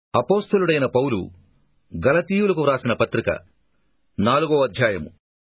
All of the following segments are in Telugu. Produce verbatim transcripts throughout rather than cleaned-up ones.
అపోస్తలుడైన పౌలు గలతీయులకు వ్రాసిన పత్రిక నాలుగో అధ్యాయము.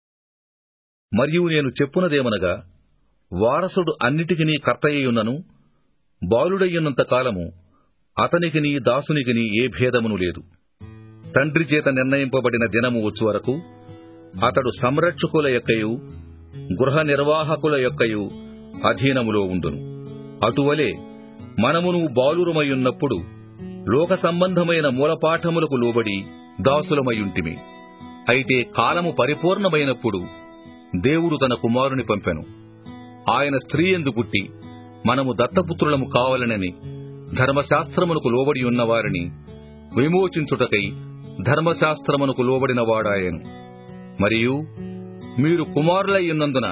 మరియు నేను చెప్పునదేమనగా, వారసుడు అన్నిటికినీ కర్తయ్యున్నను, బాలుడయ్యున్నంత కాలము అతనికిని దాసునికిని ఏ భేదమును లేదు. తండ్రి చేత నిర్ణయింపబడిన దినము వచ్చు వరకు అతడు సంరక్షకుల యొక్కయు గృహ నిర్వాహకుల యొక్కయు అధీనములో ఉండును. అటువలే మనమును బాలురమయున్నప్పుడు లోక సంబంధమైన మూలపాఠములకు లోబడి దాసులమయుంటిమి. అయితే కాలము పరిపూర్ణమైనప్పుడు దేవుడు తన కుమారుని పంపెను. ఆయన స్త్రీ యందు పుట్టి మనము దత్తపుత్రులము కావాలనని ధర్మశాస్త్రమునకు లోబడి ఉన్నవారిని విమోచించుటకై ధర్మశాస్త్రమునకు లోబడిన వాడాయను. మరియు మీరు కుమారులయ్యున్నందున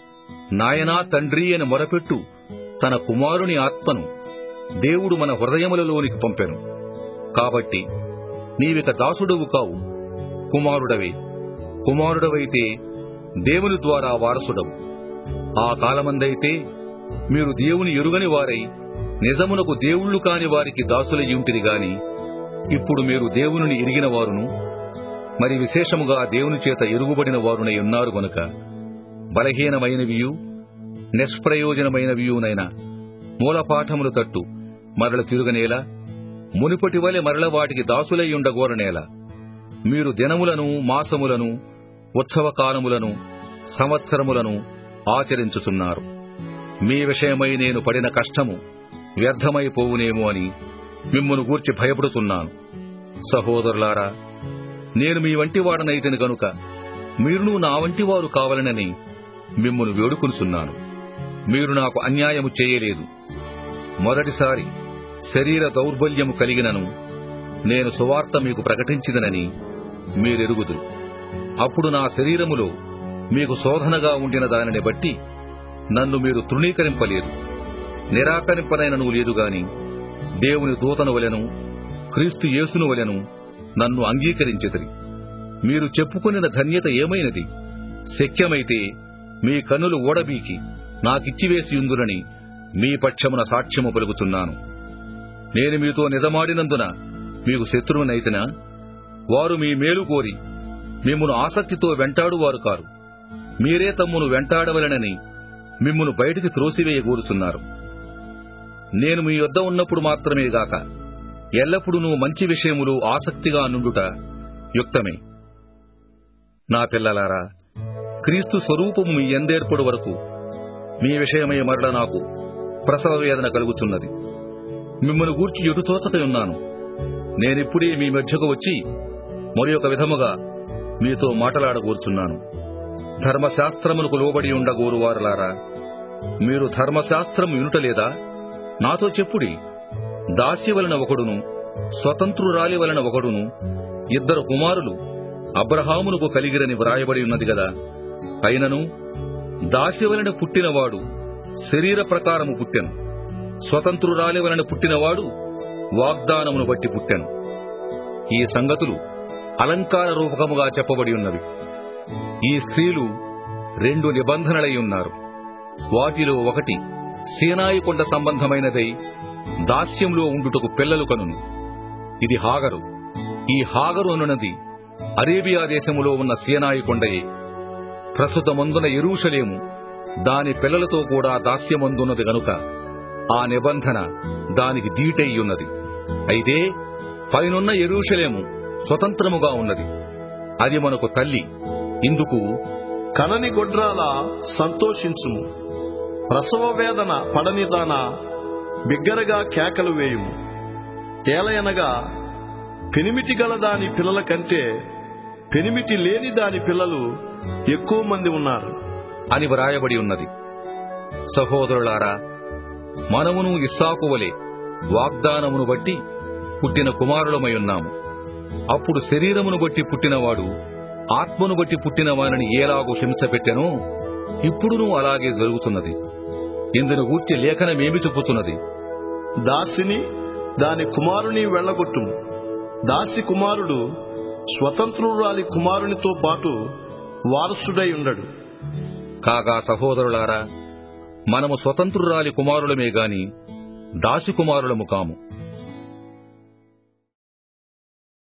నాయనా తండ్రి అని మొరపెట్టు తన కుమారుని ఆత్మను దేవుడు మన హృదయములలోనికి పంపెను. కాబట్టి నీవిక దాసుడవు కావు, కుమారుడవే. కుమారుడవైతే దేవుని ద్వారా వారసుడవు. ఆ కాలమందైతే మీరు దేవుని ఎరుగని వారై నిజమునకు దేవుళ్ళు కాని వారికి దాసులయ్యుంటిరి గాని, ఇప్పుడు మీరు దేవునిని ఎరిగిన వారును మరి విశేషముగా దేవుని చేత ఎరుగుబడిన వారునై ఉన్నారు గనుక బలహీనమైనవియు నిష్ప్రయోజనమైనవియునైన మూలపాఠములు తట్టు మరల తిరుగనేలా, మునుపటి వలె మరల వాటికి దాసులయ్యుండగోరనేలా మీరు దినములను మాసములను ఉత్సవకాలములను సంవత్సరములను ఆచరించుచున్నారు. మీ విషయమై నేను పడిన కష్టము వ్యర్థమైపోవునేమో అని మిమ్మును గూర్చి భయపడుతున్నాను. సహోదరులారా, నేను మీ వంటి వాడనైతిని గనుక మీరును నా వంటి వారు కావాలనని మిమ్మును వేడుకొనుచున్నాను. మీరు నాకు అన్యాయము చేయలేదు. మొదటిసారి శరీర దౌర్బల్యము కలిగినను నేను సువార్త మీకు ప్రకటించిదనని మీరెరుగుదురు. అప్పుడు నా శరీరములో మీకు శోధనగా ఉండిన దానిని బట్టి నన్ను మీరు తృణీకరింపలేదు. నిరాకరింపనైనను లేదుగాని దేవుని దూతను వలెను క్రీస్తు యేసును వలెను నన్ను అంగీకరించితిరి. మీరు చెప్పుకొనిన ధన్యత ఏమైనది? శక్యమైతే మీ కన్నులు ఓడబీకి నాకిచ్చివేసియుందురని మీ పక్షమున సాక్ష్యము పలుకుతున్నాను. నేను మీతో నిజమాడినందున మీకు శత్రువునైతినా? వారు మీ మేలు కోరి మిమ్మును ఆసక్తితో వెంటాడువారు కారు. మీరే తమ్మును వెంటాడవలెనని మిమ్మును బయటికి త్రోసివేయగోరుచున్నారు. నేను మీ యొద్ద ఉన్నప్పుడు మాత్రమే గాక ఎల్లప్పుడూ మంచి విషయములు ఆసక్తిగా నుండుట యుక్తమే. నా పిల్లలారా, క్రీస్తు స్వరూపము మీ యందేర్పడు వరకు మీ విషయమై మరల నాకు ప్రసవ వేదన కలుగుతున్నది. మిమ్మల్ని గూర్చి ఎటు తోచకయున్నాను. నేనిప్పుడే మీ మధ్యకు వచ్చి మరి ఒక విధముగా మీతో మాటలాడగోరుచున్నాను. ధర్మశాస్త్రమునకు లోబడి ఉండగోరువారులారా, మీరు ధర్మశాస్త్రము వినుటలేదా? నాతో చెప్పుడి. దాసి వలన ఒకడును స్వతంత్రురాలి వలన ఒకడును ఇద్దరు కుమారులు అబ్రహామునకు కలిగిరని వ్రాయబడి ఉన్నది గదా. అయినను దాసి వలన పుట్టినవాడు శరీర ప్రకారము పుట్టెను, స్వతంత్రురాలి వలన పుట్టినవాడు వాగ్దానమును బట్టి పుట్టెను. ఈ సంగతులు అలంకార రూపకముగా చెప్పబడి ఉన్నవి. ఈ స్త్రీలు రెండు నిబంధనలై ఉన్నారు. వాటిలో ఒకటి సీనాయి కొండ సంబంధమైనదై దాస్యంలో ఉండుటకు పిల్లలు కనును. ఇది హాగరు. ఈ హాగరు అనున్నది అరేబియా దేశములో ఉన్న సీనాయి కొండయే. ప్రస్తుతమందున యెరూషలేము దాని పిల్లలతో కూడా దాస్యమందున్నది గనుక ఆ నిబంధన దానికి దీటయ్యున్నది. అయితే పైనున్న యెరూషలేము స్వతంత్రముగా ఉన్నది. అది మనకు తల్లి. ఇందుకు కనని గొడ్రాల సంతోషించుము, ప్రసవ వేదన పడనిదాన బిగ్గరగా కేకలు వేయుము. ఏలయనగా పెనిమిటి గల దాని పిల్లల కంటే పెనిమిటి లేని దాని పిల్లలు ఎక్కువ మంది ఉన్నారు అని వ్రాయబడి ఉన్నది. సహోదరులారా, మనమును ఇస్సాకు వలె వాగ్దానమును బట్టి పుట్టిన కుమారులమై ఉన్నాము. అప్పుడు శరీరమును బట్టి పుట్టినవాడు ఆత్మను బట్టి పుట్టిన వానిని ఏలాగూ హింస పెట్టెనో ఇప్పుడునూ అలాగే జరుగుతున్నది. ఇందును గూర్చి లేఖనమేమి చెప్పుతున్నది? దాసిని దాని కుమారుని వెళ్లగొట్టుము. దాసి కుమారుడు స్వతంత్రురాలి కుమారునితో పాటు వారసుడై ఉండడు. కాగా సహోదరులారా, మనము స్వతంత్రురాలి కుమారులమే గాని దాసి కుమారులము కాము.